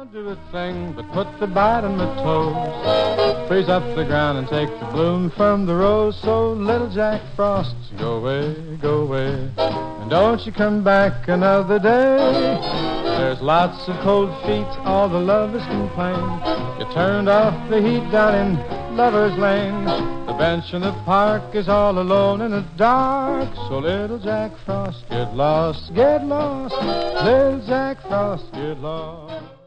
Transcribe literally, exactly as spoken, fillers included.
Don't do a thing but put the bite on my toes. Freeze up the ground and take the bloom from the rose. So little Jack Frost, go away, go away, and don't you come back another day. There's lots of cold feet, all the lovers complain. You turned off the heat down in Lover's Lane. The bench in the park is all alone in the dark. So little Jack Frost, get lost, get lost. Little Jack Frost, get lost.